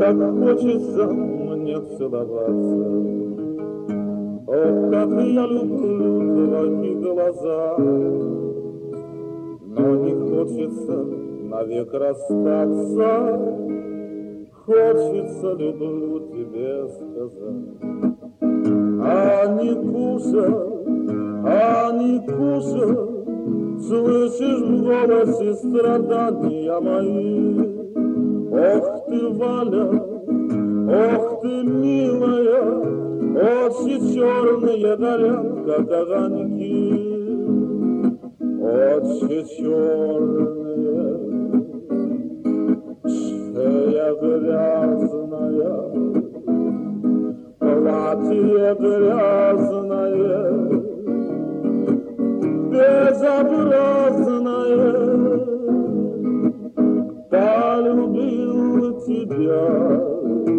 как хочется мне целоваться. Ох, как я люблю твои глаза, но не хочется навек расстаться. Хочется, люблю тебе сказать. Никуша, слышишь в голосе страдания мои? Ох ты, Валя, ох ты, милая, очи черные горят, как огоньки. Очи черные, шея грязная, платье грязное, безобразное. Полюбил тебя